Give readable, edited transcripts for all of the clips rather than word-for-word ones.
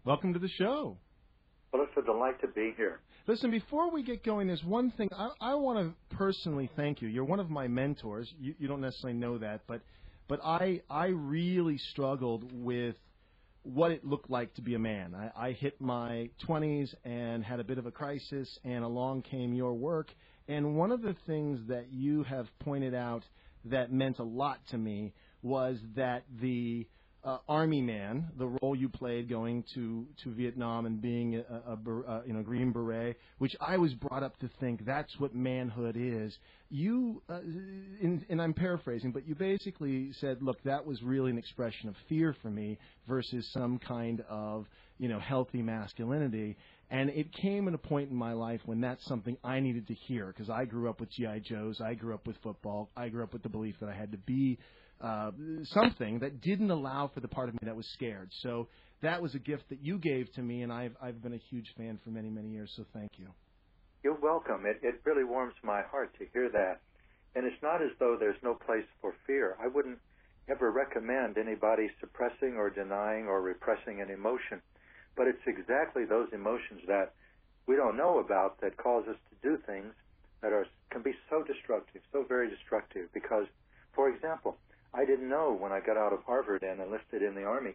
Welcome to the show. Well, it's a delight to be here. Listen, before we get going, there's one thing I want to personally thank you. You're one of my mentors. You don't necessarily know that, but I really struggled with what it looked like to be a man. I hit my 20s and had a bit of a crisis, and along came your work. And one of the things that you have pointed out that meant a lot to me was that the Army man, the role you played going to Vietnam and being a Green Beret, which I was brought up to think that's what manhood is. You, and I'm paraphrasing, but you basically said, look, that was really an expression of fear for me versus some kind of, healthy masculinity. And it came at a point in my life when that's something I needed to hear, because I grew up with G.I. Joes, I grew up with football, I grew up with the belief that I had to be something that didn't allow for the part of me that was scared. So that was a gift that you gave to me, and I've been a huge fan for many, many years, so thank you. You're welcome. It really warms my heart to hear that. And it's not as though there's no place for fear. I wouldn't ever recommend anybody suppressing or denying or repressing an emotion. But it's exactly those emotions that we don't know about that cause us to do things that can be so destructive, so very destructive. Because, for example, I didn't know when I got out of Harvard and enlisted in the Army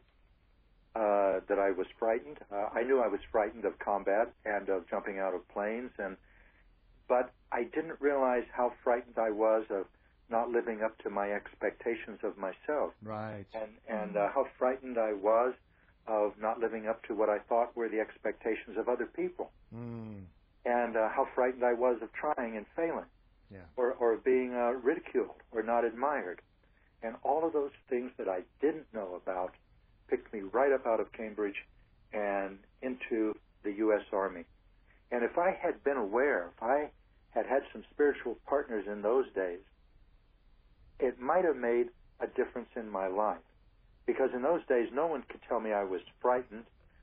that I was frightened. I knew I was frightened of combat and of jumping out of planes, but I didn't realize how frightened I was of not living up to my expectations of myself. Right. And how frightened I was of not living up to what I thought were the expectations of other people. Mm. And how frightened I was of trying and failing. Yeah. Or being ridiculed or not admired. And all of those things that I didn't know about picked me right up out of Cambridge and into the U.S. Army. And if I had been aware, if I had had some spiritual partners in those days, it might have made a difference in my life. Because in those days, no one could tell me I was frightened.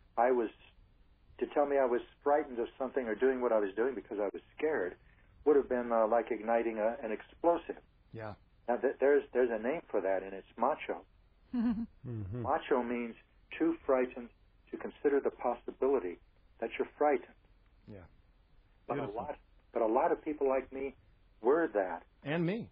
To tell me I was frightened of something or doing what I was doing because I was scared would have been like igniting an explosive. Yeah. Now, there's a name for that, and it's macho. Mm-hmm. Macho means too frightened to consider the possibility that you're frightened. Yeah. But a lot of people like me were that. And me.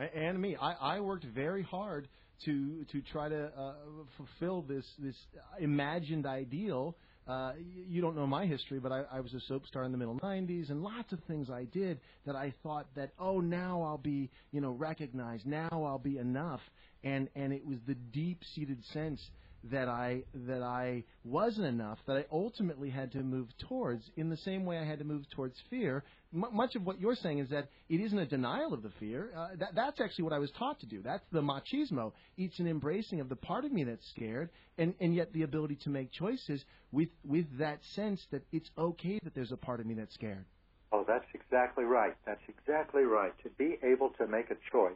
I worked very hard to try to fulfill this imagined ideal. You don't know my history, but I was a soap star in the middle 90s, and lots of things I did that I thought that, now I'll be, recognized, now I'll be enough, and it was the deep-seated sense that I wasn't enough, that I ultimately had to move towards, in the same way I had to move towards fear. Much of what you're saying is that it isn't a denial of the fear. That's actually what I was taught to do. That's the machismo. It's an embracing of the part of me that's scared, and yet the ability to make choices with that sense that it's okay that there's a part of me that's scared. Oh, that's exactly right. That's exactly right. To be able to make a choice.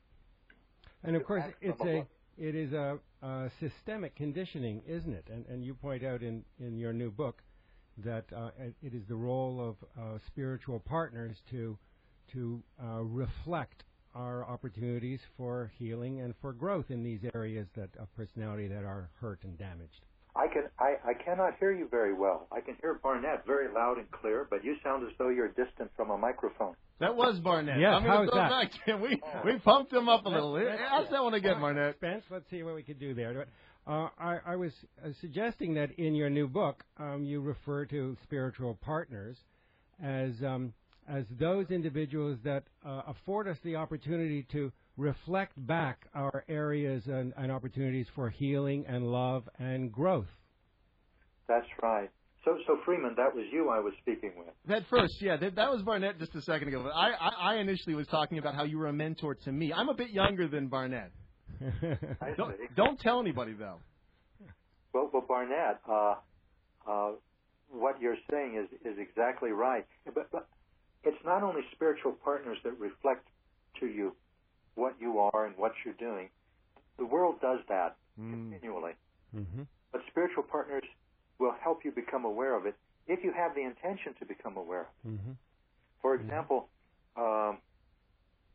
And of course, it is a systemic conditioning, isn't it? And you point out in your new book that it is the role of spiritual partners to reflect our opportunities for healing and for growth in these areas of personality that are hurt and damaged. I cannot hear you very well. I can hear Barnett very loud and clear, but you sound as though you're distant from a microphone. That was Barnett. Yes, how's that? We pumped him up a little. Ask that one again, Barnett. Spence, let's see what we could do there. I was suggesting that in your new book, you refer to spiritual partners as those individuals that afford us the opportunity to reflect back our areas and opportunities for healing and love and growth. That's right. So Freeman, that was you I was speaking with. That first, yeah, that was Barnett just a second ago. But I initially was talking about how you were a mentor to me. I'm a bit younger than Barnett. Don't tell anybody, though. Well, Barnett, what you're saying is exactly right. But it's not only spiritual partners that reflect to you what you are and what you're doing. The world does that continually. Mm-hmm. But spiritual partners will help you become aware of it if you have the intention to become aware of it. Mm-hmm. For example,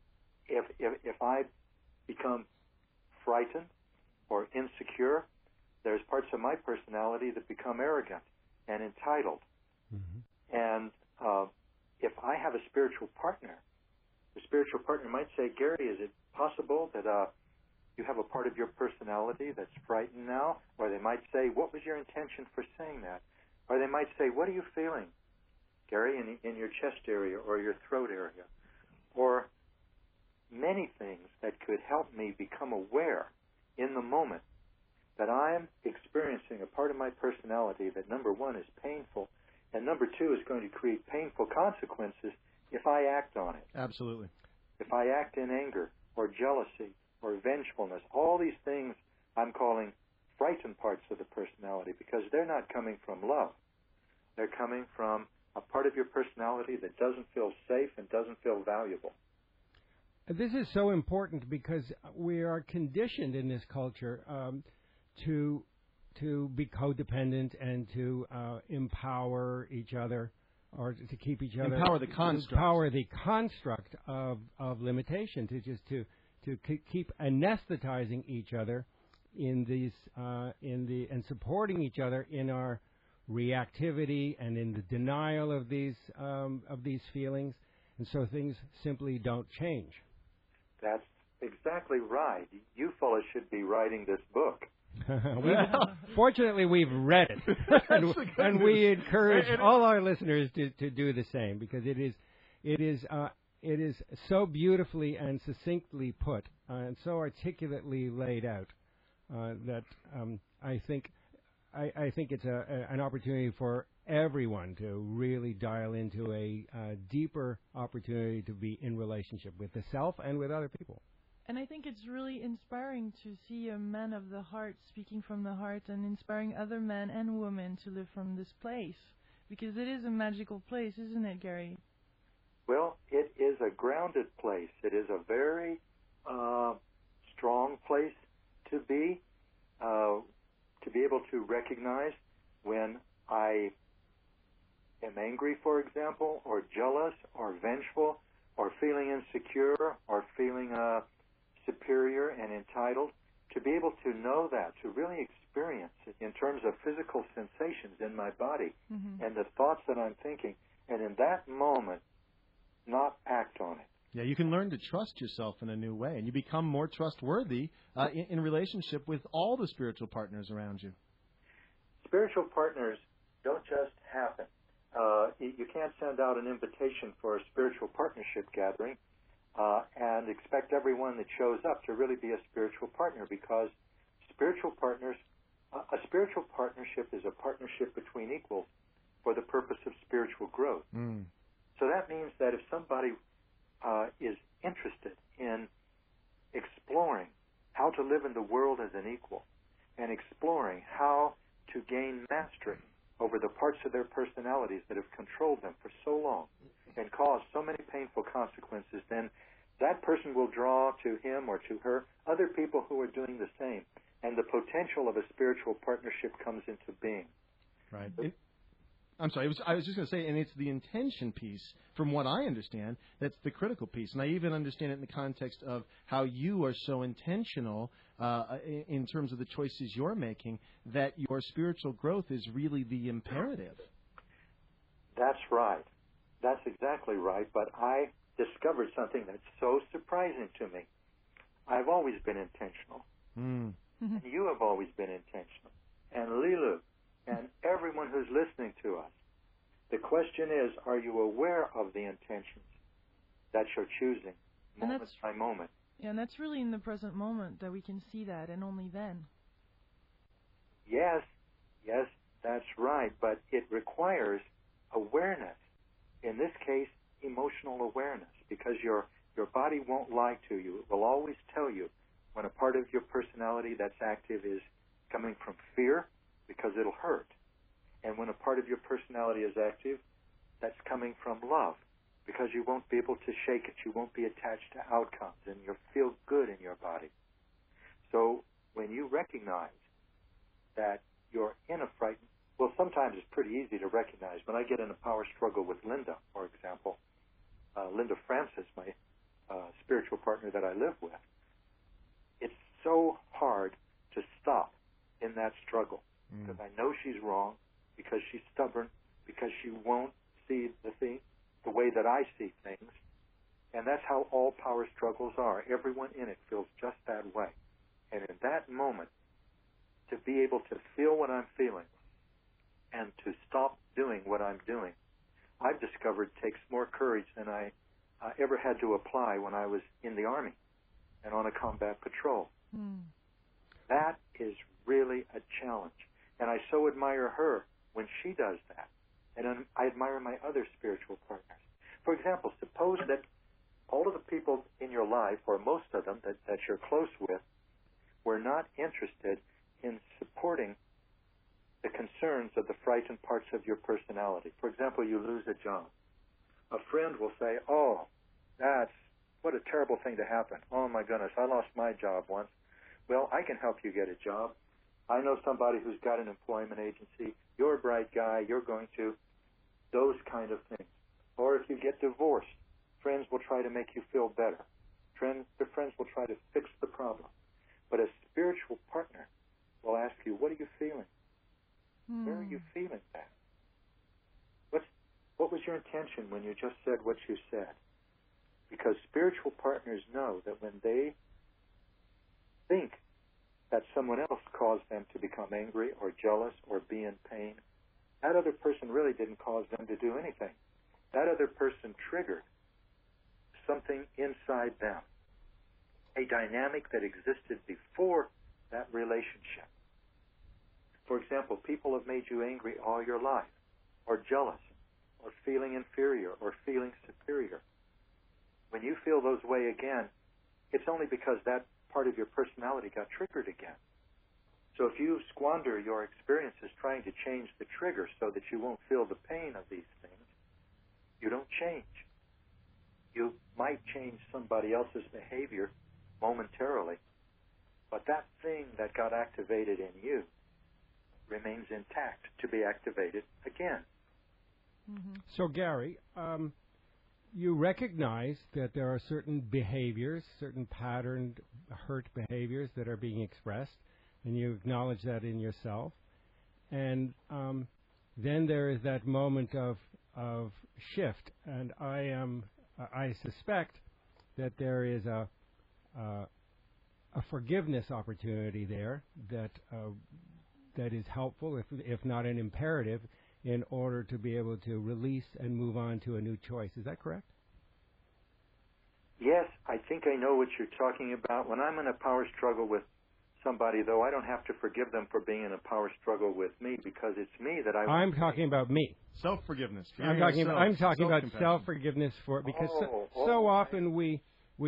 if I become frightened or insecure there's parts of my personality that become arrogant and entitled. Mm-hmm. And if I have a spiritual partner, the spiritual partner might say, Gary, is it possible that you have a part of your personality that's frightened now? Or they might say, what was your intention for saying that? Or they might say, what are you feeling, Gary, in your chest area or your throat area? Or many things that could help me become aware in the moment that I'm experiencing a part of my personality that, number one, is painful, and number two, is going to create painful consequences if I act on it. Absolutely. If I act in anger or jealousy or vengefulness, all these things I'm calling frightened parts of the personality, because they're not coming from love. They're coming from a part of your personality that doesn't feel safe and doesn't feel valuable. This is so important because we are conditioned in this culture to be codependent and to empower each other, or to keep each other, empower the construct. Empower the construct of limitation, to keep anesthetizing each other in these and supporting each other in our reactivity and in the denial of these feelings, and so things simply don't change. That's exactly right. You fellas should be writing this book. Fortunately, we've read it, and we encourage all our listeners to do the same, because it is so beautifully and succinctly put and so articulately laid out that I think it's an opportunity for everyone to really dial into a deeper opportunity to be in relationship with the self and with other people. And I think it's really inspiring to see a man of the heart speaking from the heart and inspiring other men and women to live from this place, because it is a magical place, isn't it, Gary? Well, it is a grounded place. It is a very strong place to be able to recognize when I am angry, for example, or jealous, or vengeful, or feeling insecure, or feeling superior and entitled, to be able to know that, to really experience it in terms of physical sensations in my body, mm-hmm. and the thoughts that I'm thinking, and in that moment, not act on it. Yeah, you can learn to trust yourself in a new way, and you become more trustworthy in relationship with all the spiritual partners around you. Spiritual partners don't just happen. You can't send out an invitation for a spiritual partnership gathering and expect everyone that shows up to really be a spiritual partner, because spiritual partners, a spiritual partnership is a partnership between equals for the purpose of spiritual growth. Mm. So that means that if somebody is interested in exploring how to live in the world as an equal, and exploring how to gain mastery over the parts of their personalities that have controlled them for so long and caused so many painful consequences, then that person will draw to him or to her other people who are doing the same, and the potential of a spiritual partnership comes into being. Right. I'm sorry, I was just going to say, and it's the intention piece, from what I understand, that's the critical piece. And I even understand it in the context of how you are so intentional in terms of the choices you're making, that your spiritual growth is really the imperative. That's right. That's exactly right. But I discovered something that's so surprising to me. I've always been intentional. Mm. And you have always been intentional. And Lilu, and everyone who's listening to us. The question is, are you aware of the intentions that you're choosing moment by moment? Yeah, and that's really in the present moment that we can see that, and only then. Yes, that's right, but it requires awareness. In this case, emotional awareness, because your body won't lie to you. It will always tell you when a part of your personality that's active is coming from fear, because it'll hurt. And when a part of your personality is active, that's coming from love, because you won't be able to shake it. You won't be attached to outcomes, and you'll feel good in your body. So when you recognize that you're in a frightened, well, sometimes it's pretty easy to recognize. When I get in a power struggle with Linda, for example, Linda Francis, my spiritual partner that I live with, it's so hard to stop in that struggle because I know she's wrong, because she's stubborn, because she won't see the way that I see things. And that's how all power struggles are. Everyone in it feels just that way. And in that moment, to be able to feel what I'm feeling and to stop doing what I'm doing, I've discovered takes more courage than I ever had to apply when I was in the Army and on a combat patrol. That is really a challenge. And I so admire her when she does that. And I admire my other spiritual partners. For example, suppose that all of the people in your life, or most of them that you're close with, were not interested in supporting the concerns of the frightened parts of your personality. For example, you lose a job. A friend will say, oh, what a terrible thing to happen. Oh, my goodness, I lost my job once. Well, I can help you get a job. I know somebody who's got an employment agency. You're a bright guy. You're going to. Those kind of things. Or if you get divorced, friends will try to make you feel better. Your friends will try to fix the problem. But a spiritual partner will ask you, what are you feeling? Where are you feeling that? What was your intention when you just said what you said? Because spiritual partners know that when they think that someone else caused them to become angry or jealous or be in pain, that other person really didn't cause them to do anything. That other person triggered something inside them, a dynamic that existed before that relationship. For example, people have made you angry all your life, or jealous, or feeling inferior, or feeling superior. When you feel those way again, it's only because that part of your personality got triggered again. So if you squander your experiences trying to change the trigger so that you won't feel the pain of these things, you don't change. You might change somebody else's behavior momentarily, but that thing that got activated in you remains intact to be activated again. So, Gary, you recognize that there are certain behaviors, certain patterned hurt behaviors that are being expressed, and you acknowledge that in yourself. And then there is that moment of shift, and I suspect that there is a forgiveness opportunity there that is helpful, if not an imperative, in order to be able to release and move on to a new choice. Is that correct? Yes, I think I know what you're talking about. When I'm in a power struggle with somebody, though, I don't have to forgive them for being in a power struggle with me because it's me that I'm talking about me. Self-forgiveness. I'm talking about self-forgiveness because so often we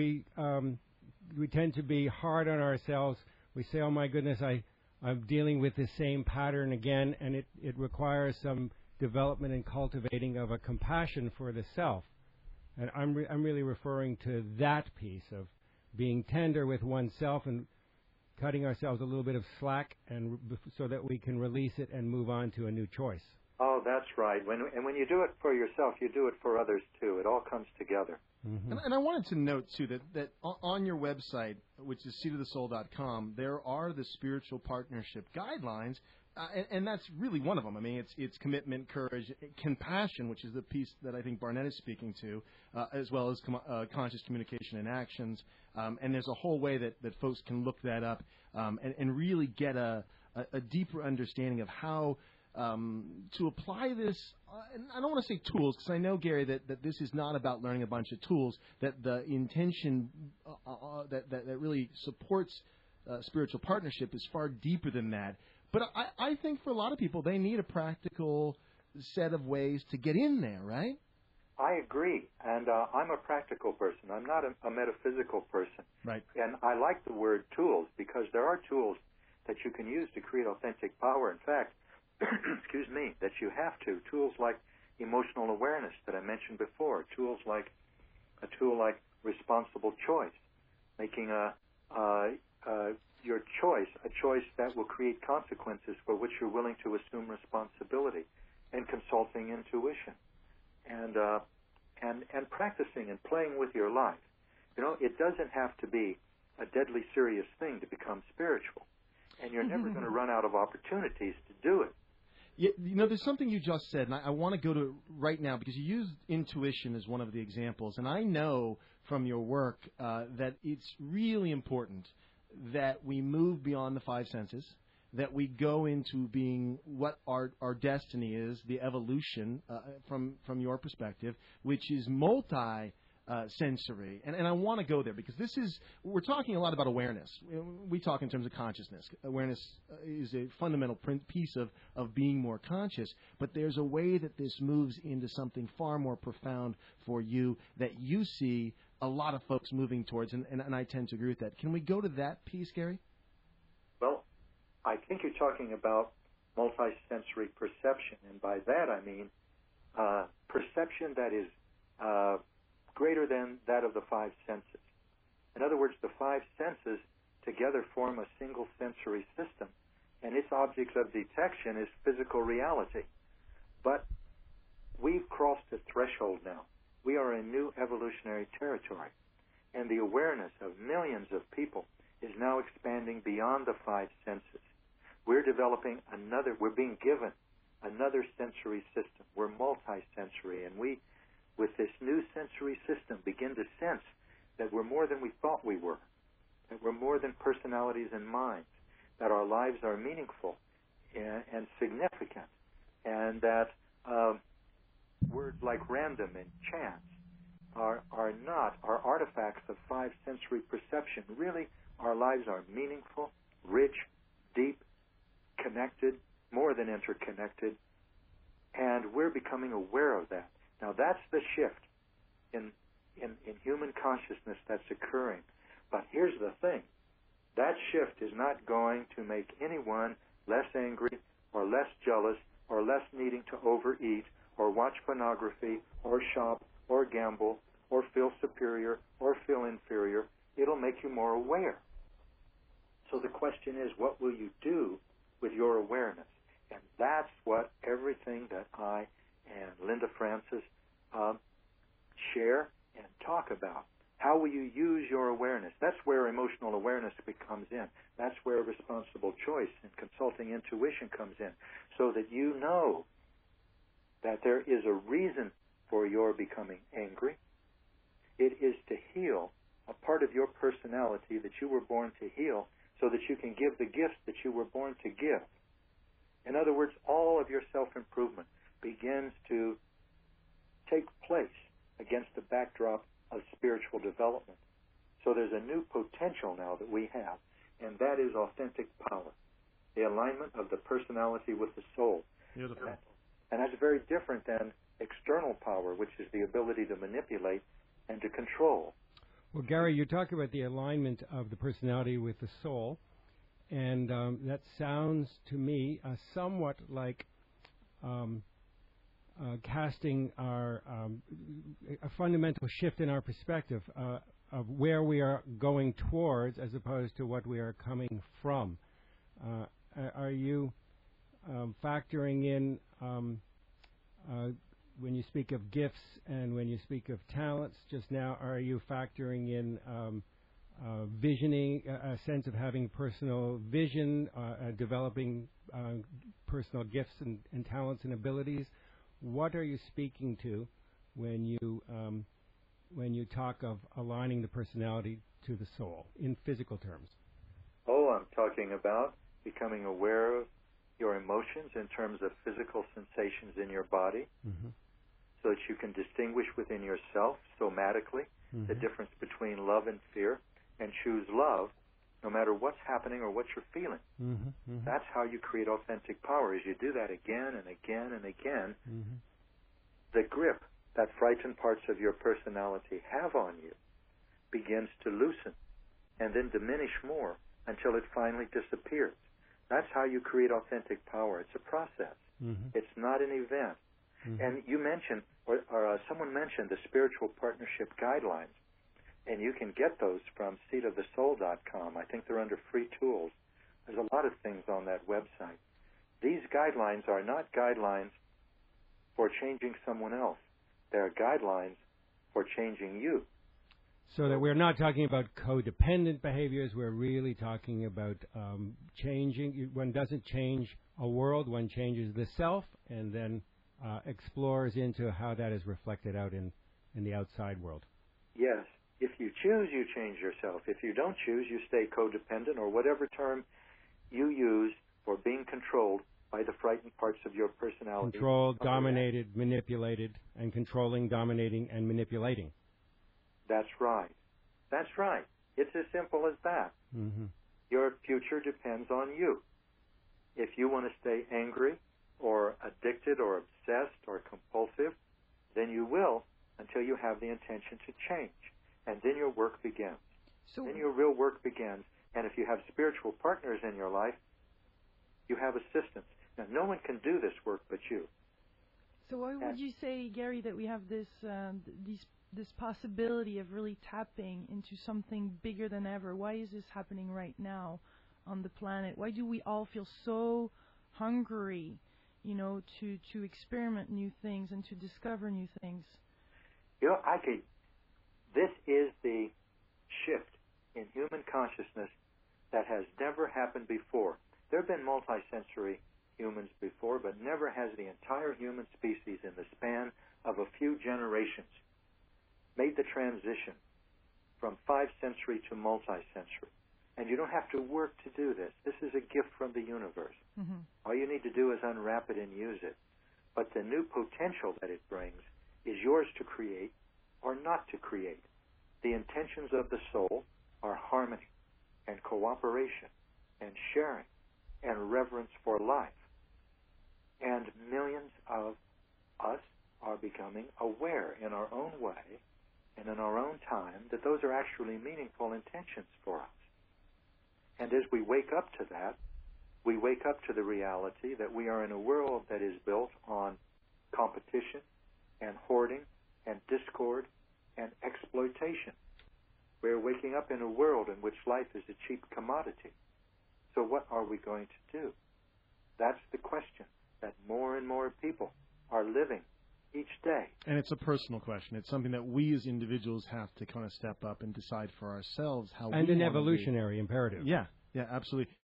tend to be hard on ourselves. We say, oh, my goodness, I'm dealing with the same pattern again, and it requires some development and cultivating of a compassion for the self. And I'm really referring to that piece of being tender with oneself and cutting ourselves a little bit of slack, and so that we can release it and move on to a new choice. Oh, that's right. When you do it for yourself, you do it for others too. It all comes together. Mm-hmm. And I wanted to note, too, that on your website, which is seatofthesoul.com, there are the spiritual partnership guidelines, and that's really one of them. I mean, it's commitment, courage, compassion, which is the piece that I think Barnett is speaking to, as well as conscious communication and actions. And there's a whole way that folks can look that up and really get a deeper understanding of how to apply this. And I don't want to say tools, because I know, Gary, that this is not about learning a bunch of tools, that the intention that really supports spiritual partnership is far deeper than that. But I think for a lot of people, they need a practical set of ways to get in there, right? I agree, and I'm a practical person. I'm not a metaphysical person. Right. And I like the word tools because there are tools that you can use to create authentic power. In fact, excuse me, that you have to. Tools like emotional awareness that I mentioned before. Tools like a tool like responsible choice, making your choice a choice that will create consequences for which you're willing to assume responsibility, and consulting intuition, and practicing and playing with your life. You know, it doesn't have to be a deadly serious thing to become spiritual. and you're never going to run out of opportunities to do it. Yeah, there's something you just said, and I want to go to right now because you used intuition as one of the examples, and I know from your work that it's really important that we move beyond the five senses, that we go into being what our destiny is, the evolution from your perspective, which is multi-sensory. And I want to go there because we're talking a lot about awareness. We talk in terms of consciousness. Awareness is a fundamental piece of being more conscious, but there's a way that this moves into something far more profound for you that you see a lot of folks moving towards, and I tend to agree with that. Can we go to that piece, Gary? Well, I think you're talking about multisensory perception, and by that I mean perception that is greater than that of the five senses. In other words, the five senses together form a single sensory system, and its object of detection is physical reality. But we've crossed a threshold now. We are in new evolutionary territory, and the awareness of millions of people is now expanding beyond the five senses. We're being given another sensory system. We're multisensory, and we, with this new sensory system, begin to sense that we're more than we thought we were, that we're more than personalities and minds, that our lives are meaningful and significant, and that words like random and chance are not artifacts of five sensory perception. Really, our lives are meaningful, rich, deep, connected, more than interconnected, and we're becoming aware of that. Now, that's the shift in human consciousness that's occurring. But here's the thing. That shift is not going to make anyone less angry or less jealous or less needing to overeat or watch pornography or shop or gamble or feel superior or feel inferior. It'll make you more aware. So the question is, what will you do with your awareness? And that's what everything that I and Linda Francis share and talk about. How will you use your awareness? That's where emotional awareness comes in. That's where responsible choice and consulting intuition comes in, so that you know that there is a reason for your becoming angry. It is to heal a part of your personality that you were born to heal, so that you can give the gifts that you were born to give. In other words, all of your self-improvement begins to take place against the backdrop of spiritual development. So there's a new potential now that we have, and that is authentic power, the alignment of the personality with the soul. Beautiful. And that's very different than external power, which is the ability to manipulate and to control. Well, Gary, you talk about the alignment of the personality with the soul, and that sounds to me somewhat like casting a fundamental shift in our perspective of where we are going towards as opposed to what we are coming from. Are you factoring in, when you speak of gifts and when you speak of talents just now, are you factoring in visioning, a sense of having personal vision, developing personal gifts and talents and abilities? What are you speaking to when you talk of aligning the personality to the soul in physical terms? Oh, I'm talking about becoming aware of your emotions in terms of physical sensations in your body, so that you can distinguish within yourself somatically the difference between love and fear, and choose love no matter what's happening or what you're feeling. That's how you create authentic power. As you do that again and again and again, the grip that frightened parts of your personality have on you begins to loosen and then diminish more until it finally disappears. That's how you create authentic power. It's a process. It's not an event. And you mentioned, or someone mentioned, the Spiritual Partnership Guidelines. And you can get those from seatofthesoul.com. I think they're under free tools. There's a lot of things on that website. These guidelines are not guidelines for changing someone else. They're guidelines for changing you. So that we're not talking about codependent behaviors. We're really talking about changing. One doesn't change a world. One changes the self, and then explores into how that is reflected out in the outside world. Yes. If you choose, you change yourself. If you don't choose, you stay codependent, or whatever term you use for being controlled by the frightened parts of your personality. Controlled, dominated, manipulated, and controlling, dominating, and manipulating. That's right. That's right. It's as simple as that. Mm-hmm. Your future depends on you. If you want to stay angry or addicted or obsessed or compulsive, then you will until you have the intention to change. And then your work begins. Then your real work begins. And if you have spiritual partners in your life, you have assistance. Now, no one can do this work but you. So why would you say, Gary, that we have this possibility of really tapping into something bigger than ever? Why is this happening right now on the planet? Why do we all feel so hungry, to experiment new things and to discover new things? This is the shift in human consciousness that has never happened before. There have been multisensory humans before, but never has the entire human species in the span of a few generations made the transition from 5-sensory to multisensory. And you don't have to work to do this. This is a gift from the universe. Mm-hmm. All you need to do is unwrap it and use it. But the new potential that it brings is yours to create or not to create. The intentions of the soul are harmony and cooperation and sharing and reverence for life. And millions of us are becoming aware in our own way and in our own time that those are actually meaningful intentions for us. And as we wake up to that, we wake up to the reality that we are in a world that is built on competition and hoarding and discord and exploitation. We're waking up in a world in which life is a cheap commodity. So what are we going to do? That's the question that more and more people are living each day. And it's a personal question. It's something that we as individuals have to kind of step up and decide for ourselves how we want to be. And an evolutionary imperative. Yeah, absolutely.